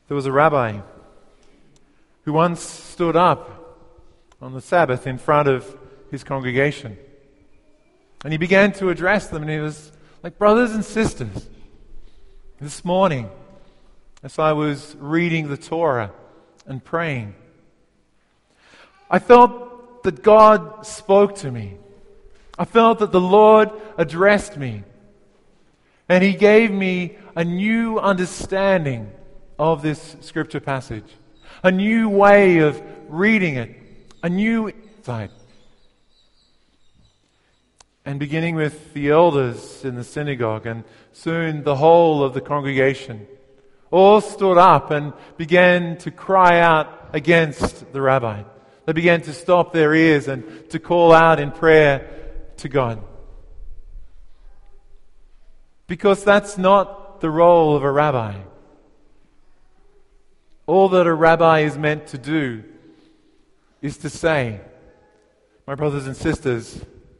There was a rabbi who once stood up on the Sabbath in front of his congregation. And he began to address them, and he was like, brothers and sisters, this morning, as I was reading the Torah and praying, I felt that God spoke to me. I felt that the Lord addressed me. And He gave me a new understanding of this scripture passage, a new way of reading it, a new insight. And beginning with the elders in the synagogue, and soon the whole of the congregation, all stood up and began to cry out against the rabbi. They began to stop their ears and to call out in prayer to God. Because that's not the role of a rabbi. All that a rabbi is meant to do is to say, my brothers and sisters,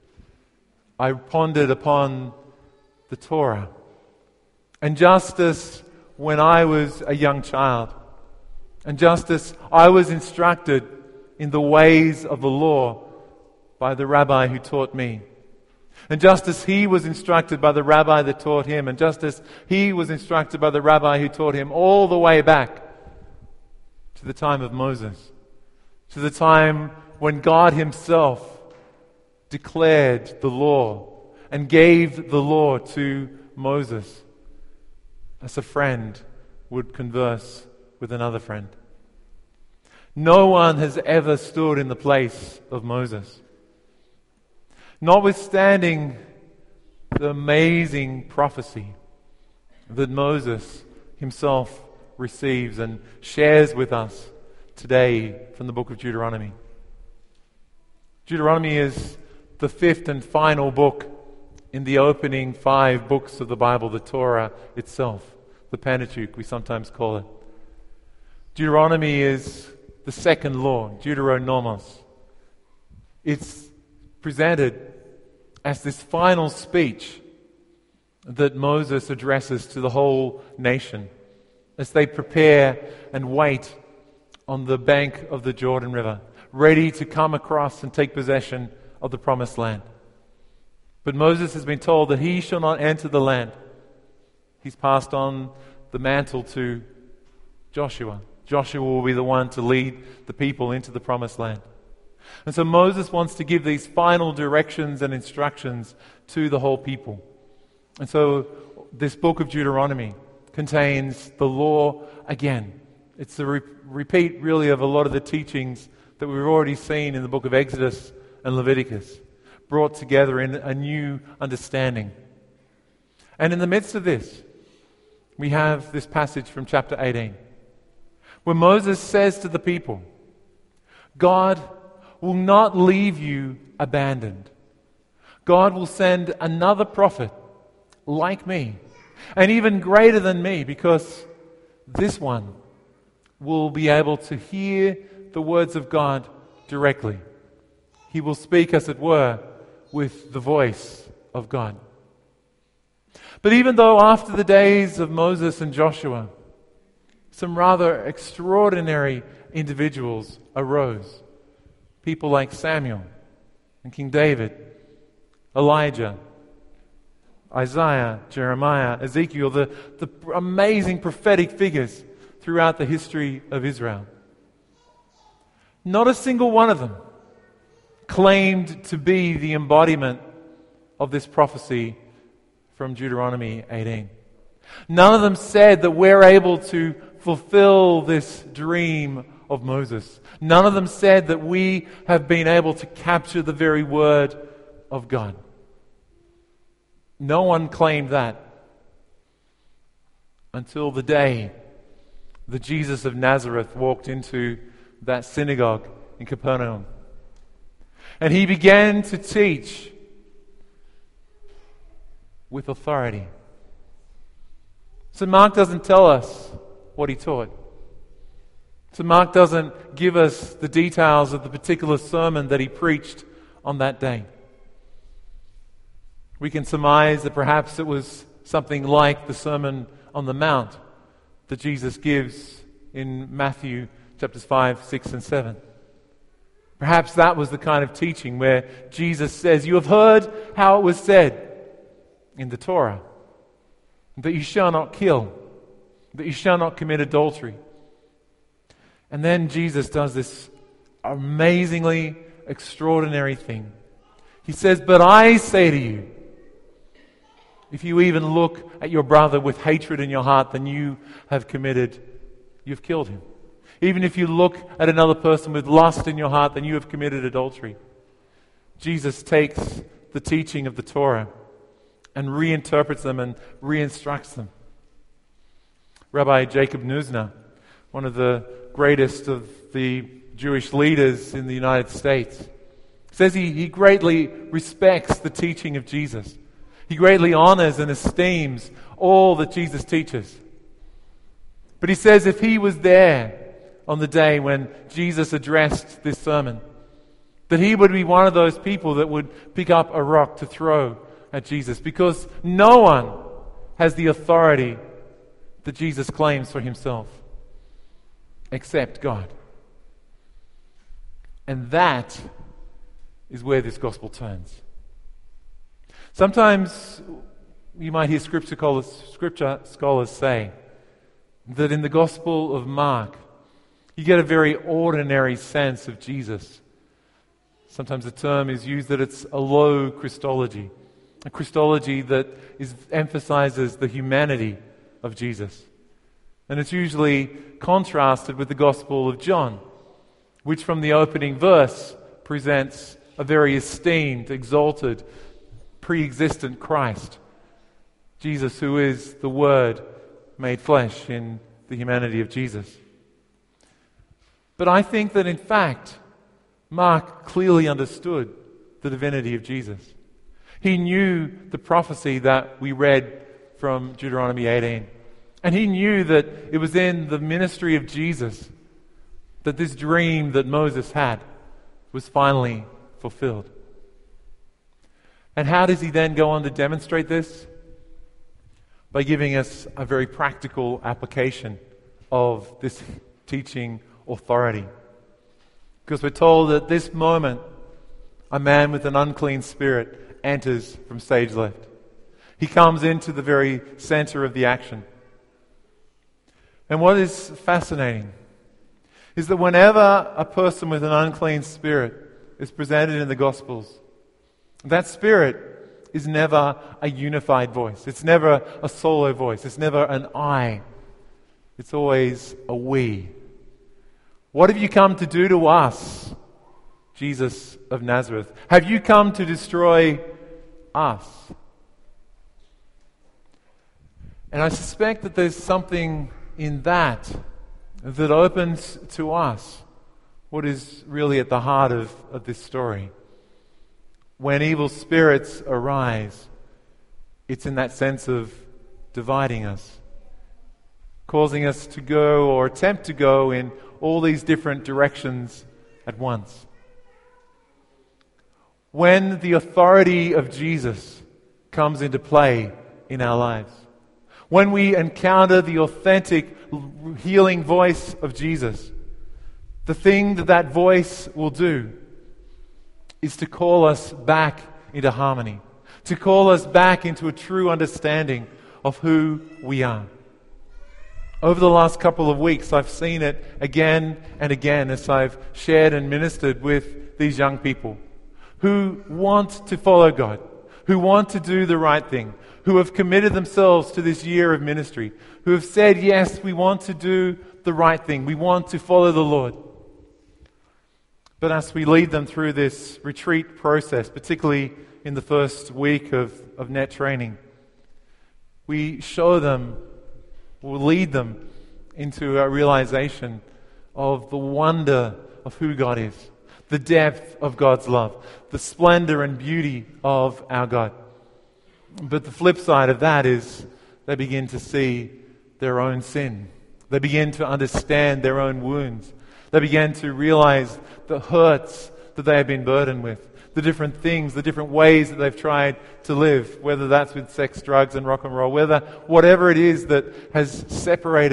I pondered upon the Torah. And just as when I was a young child, and just as I was instructed in the ways of the law by the rabbi who taught me, and just as he was instructed by the rabbi that taught him, and just as he was instructed by the rabbi who taught him, all the way back to the time of Moses, to the time when God Himself declared the law and gave the law to Moses, as a friend would converse with another friend. No one has ever stood in the place of Moses. Notwithstanding the amazing prophecy that Moses himself receives and shares with us today from the book of Deuteronomy. Deuteronomy is the fifth and final book in the opening 5 books of the Bible, the Torah itself, the Pentateuch, we sometimes call it. Deuteronomy is the second law, Deuteronomos. It's presented as this final speech that Moses addresses to the whole nation as they prepare and wait on the bank of the Jordan River, ready to come across and take possession of the promised land. But Moses has been told that he shall not enter the land. He's passed on the mantle to Joshua. Joshua will be the one to lead the people into the promised land. And so Moses wants to give these final directions and instructions to the whole people. And so this book of Deuteronomy contains the law again. It's a repeat, really, of a lot of the teachings that we've already seen in the book of Exodus and Leviticus, brought together in a new understanding. And in the midst of this, we have this passage from chapter 18, where Moses says to the people, God will not leave you abandoned. God will send another prophet like me, and even greater than me, because this one will be able to hear the words of God directly. He will speak, as it were, with the voice of God. But even though after the days of Moses and Joshua, some rather extraordinary individuals arose, people like Samuel and King David, Elijah, Isaiah, Jeremiah, Ezekiel, the amazing prophetic figures throughout the history of Israel. Not a single one of them claimed to be the embodiment of this prophecy from Deuteronomy 18. None of them said that we're able to fulfill this dream of Moses. None of them said that we have been able to capture the very word of God. No one claimed that until the day that Jesus of Nazareth walked into that synagogue in Capernaum. And He began to teach with authority. So Mark doesn't tell us what He taught. So Mark doesn't give us the details of the particular sermon that He preached on that day. We can surmise that perhaps it was something like the Sermon on the Mount that Jesus gives in Matthew chapters 5, 6, and 7. Perhaps that was the kind of teaching where Jesus says, "You have heard how it was said in the Torah, that you shall not kill, that you shall not commit adultery." And then Jesus does this amazingly extraordinary thing. He says, "But I say to you, if you even look at your brother with hatred in your heart, then you've killed him. Even if you look at another person with lust in your heart, then you have committed adultery." Jesus takes the teaching of the Torah and reinterprets them and reinstructs them. Rabbi Jacob Neusner, one of the greatest of the Jewish leaders in the United States, says he greatly respects the teaching of Jesus. He greatly honors and esteems all that Jesus teaches. But he says if he was there on the day when Jesus addressed this sermon, that he would be one of those people that would pick up a rock to throw at Jesus, because no one has the authority that Jesus claims for himself except God. And that is where this gospel turns. Sometimes you might hear scripture scholars say that in the Gospel of Mark, you get a very ordinary sense of Jesus. Sometimes the term is used that it's a low Christology, a Christology that emphasizes the humanity of Jesus. And it's usually contrasted with the Gospel of John, which from the opening verse presents a very esteemed, exalted, pre-existent Christ. Jesus, who is the Word made flesh in the humanity of Jesus. But I think that in fact, Mark clearly understood the divinity of Jesus. He knew the prophecy that we read from Deuteronomy 18. And he knew that it was in the ministry of Jesus that this dream that Moses had was finally fulfilled. And how does he then go on to demonstrate this? By giving us a very practical application of this teaching authority. Because we're told that at this moment, a man with an unclean spirit enters from stage left. He comes into the very center of the action. And what is fascinating is that whenever a person with an unclean spirit is presented in the Gospels, that spirit is never a unified voice. It's never a solo voice. It's never an I. It's always a we. What have you come to do to us, Jesus of Nazareth? Have you come to destroy us? And I suspect that there's something in that opens to us what is really at the heart of this story. When evil spirits arise, it's in that sense of dividing us, causing us to go or attempt to go in all these different directions at once. When the authority of Jesus comes into play in our lives, when we encounter the authentic healing voice of Jesus, the thing that voice will do is to call us back into harmony, to call us back into a true understanding of who we are. Over the last couple of weeks, I've seen it again and again as I've shared and ministered with these young people who want to follow God, who want to do the right thing, who have committed themselves to this year of ministry, who have said, yes, we want to do the right thing, we want to follow the Lord. But as we lead them through this retreat process, particularly in the first week of net training, we show them, we'll lead them into a realization of the wonder of who God is, the depth of God's love, the splendor and beauty of our God. But the flip side of that is they begin to see their own sin. They begin to understand their own wounds. They begin to realize the hurts that they have been burdened with, the different things, the different ways that they've tried to live, whether that's with sex, drugs, and rock and roll, whatever it is that has separated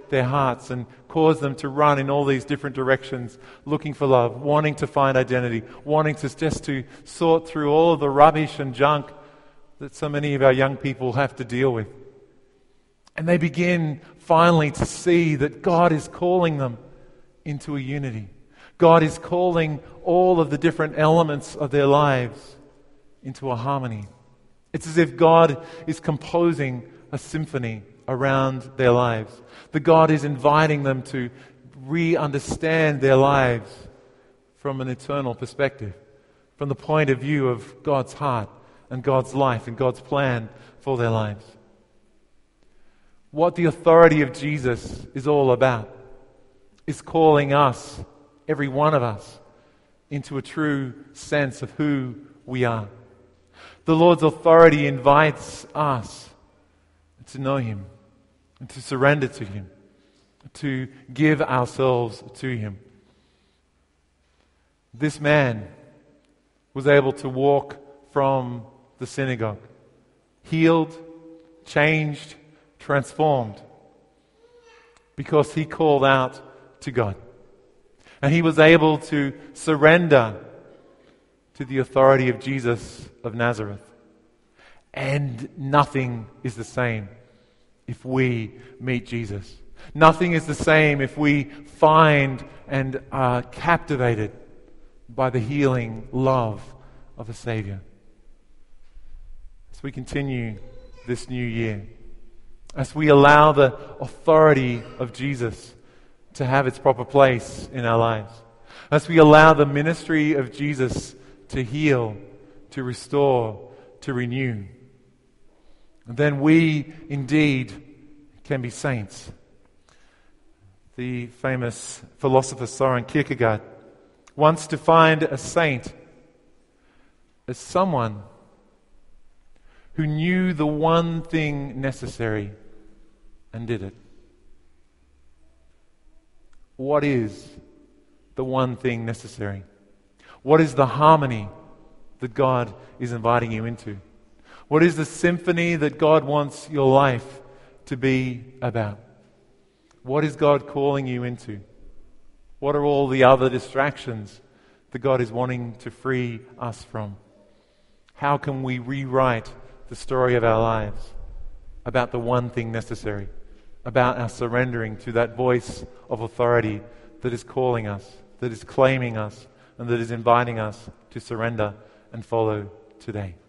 their hearts and cause them to run in all these different directions, looking for love, wanting to find identity, wanting to sort through all of the rubbish and junk that so many of our young people have to deal with. And they begin finally to see that God is calling them into a unity. God is calling all of the different elements of their lives into a harmony. It's as if God is composing a symphony around their lives. That God is inviting them to re-understand their lives from an eternal perspective, from the point of view of God's heart and God's life and God's plan for their lives. What the authority of Jesus is all about is calling us, every one of us, into a true sense of who we are. The Lord's authority invites us to know Him and to surrender to Him, to give ourselves to Him. This man was able to walk from the synagogue, healed, changed, transformed, because he called out to God. And he was able to surrender to the authority of Jesus of Nazareth. And nothing is the same if we meet Jesus. Nothing is the same if we find and are captivated by the healing love of a Savior. As we continue this new year, as we allow the authority of Jesus to have its proper place in our lives, as we allow the ministry of Jesus to heal, to restore, to renew, then we indeed can be saints. The famous philosopher Soren Kierkegaard wants to find a saint as someone who knew the one thing necessary and did it. What is the one thing necessary? What is the harmony that God is inviting you into? What is the symphony that God wants your life to be about? What is God calling you into? What are all the other distractions that God is wanting to free us from? How can we rewrite the story of our lives about the one thing necessary, about our surrendering to that voice of authority that is calling us, that is claiming us, and that is inviting us to surrender and follow today?